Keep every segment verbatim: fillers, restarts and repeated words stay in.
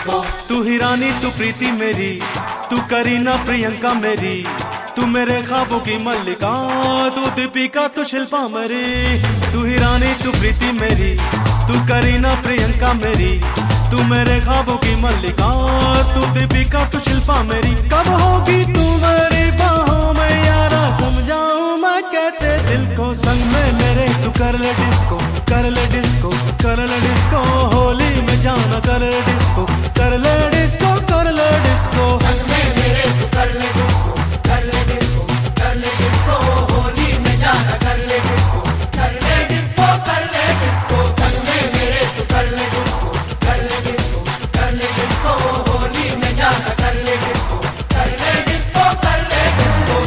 तू ही रानी तू प्रीति मेरी, तू करीना प्रियंका मेरी, तू मेरे ख्वाबों की मल्लिका, तू दीपिका तू शिल्पा मेरी। तू ही रानी तू प्रीति मेरी, तू करीना प्रियंका मेरी, तू मेरे ख्वाबों की मल्लिका, तू दीपिका तू शिल्पा मेरी। कब होगी तू मेरी बाहों में यारा, समझाऊं मैं कैसे दिल को। संग में मेरे तू कर ले डिस्को, कर ले डिस्को, कर ले डिस्को, होली में जाना कर ले डिस्को, कर ले डिस्को, कर ले डिस्को। संग में मेरे तू कर ले डिस्को, कर ले डिस्को, कर ले डिस्को, होली में जाना कर ले डिस्को, कर ले डिस्को, कर ले डिस्को। संग में मेरे तू कर ले डिस्को, कर ले डिस्को, कर ले डिस्को, होली में जाना कर ले डिस्को, कर ले डिस्को, कर ले डिस्को।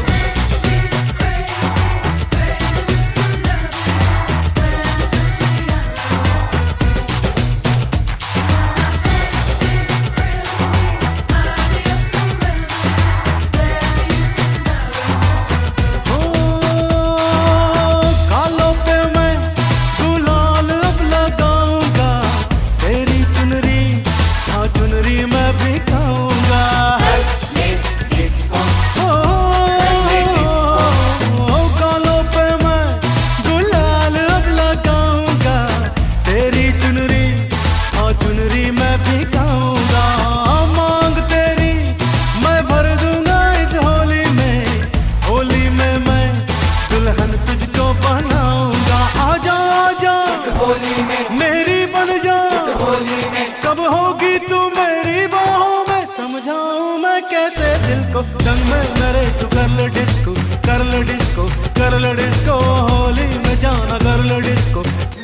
मेरी बन जा होली में, कब होगी तू मेरी बाहों में, समझाऊं मैं कैसे दिल को। संग में मेरे तू कर ले डिस्को, कर ले डिस्को, कर ले डिस्को, होली में जाना कर ले डिस्को,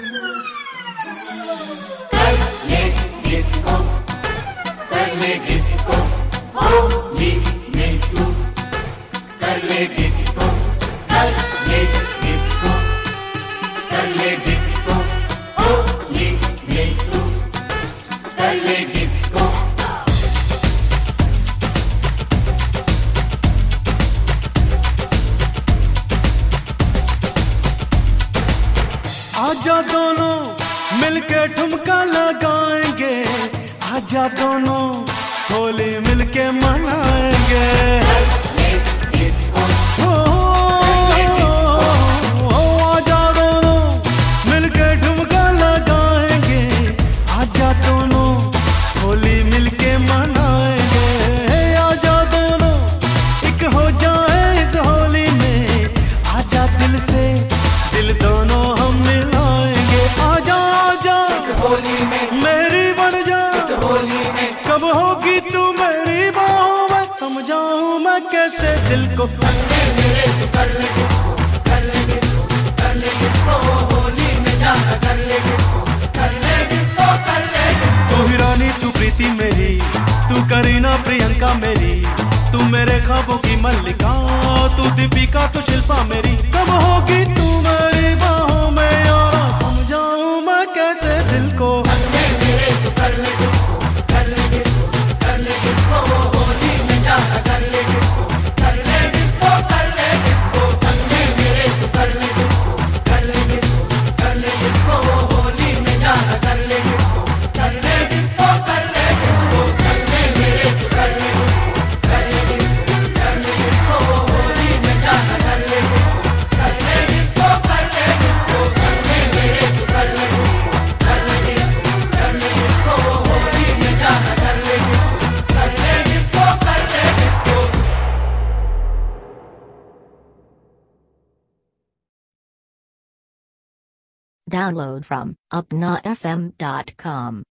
कर ले डिस्को, कर ले डिस्को, होली में तू कर ले डिस्को, कर ले डिस्को, कर ले डिस्को, होली में तू कर ले डिस्को। आजा दोनों मिलके ठुमका लगाएंगे, आजा दोनों होली मिलके मनाएंगे। आजा दोनों मिलके ठुमका लगाएंगे, आजा दोनों होली मिलके मनाएंगे। आजा दोनों एक हो जाए इस होली में, आजा दिल से दिल दोनों हम मिलाएंगे। आजा आजा इस होली में मेरी बन जा, इस होली में कब होगी तू मेरी बाहों में, समझाऊं मैं कैसे दिल को। संग में मेरे तू कर ले डिस्को, कर ले डिस्को, कर ले डिस्को, होली में जाना कर ले डिस्को, कर ले डिस्को, कर ले डिस्को। तू ही रानी तू प्रीति मेरी, तू करीना प्रियंका मेरी, तू मेरे ख्वाबों की मल्लिका, तू दीपिका तू शिल्पा मेरी। कब होगी तू मेरी बाहों में यारा, समझाऊं मैं कैसे दिल को। संग में मेरे तू कर ले डिस्को, कर ले डिस्को, कर ले डिस्को, होली में जाना कर ले डिस्को, कर ले डिस्को, कर ले डिस्को। संग में मेरे तू कर ले डिस्को, कर ले डिस्को, कर ले डिस्को, होली में जाना कर ले डिस्को, कर ले डिस्को, कर ले डिस्को। संग में मेरे तू कर ले डिस्को, कर ले डिस्को, कर ले डिस्को, होली में जाना कर ले डिस्को, कर ले डिस्को, कर ले डिस्को। संग में मेरे तू कर ले डिस्को, कर ले डिस्को, कर ले डिस्को, होली में जाना कर ले डिस्को, कर ले डिस्को, कर ले disco. Download from upnotfm dot com.